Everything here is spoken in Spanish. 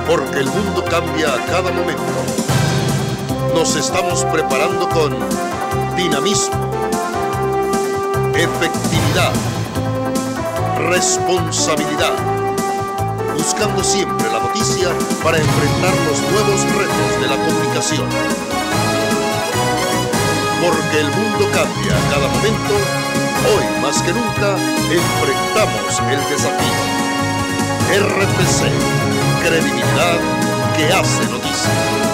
porque el mundo cambia a cada momento. Nos estamos preparando con dinamismo, efectividad, responsabilidad, buscando siempre la noticia para enfrentar los nuevos retos de la comunicación. Porque el mundo cambia a cada momento, hoy más que nunca enfrentamos el desafío. RPC, credibilidad que hace noticia.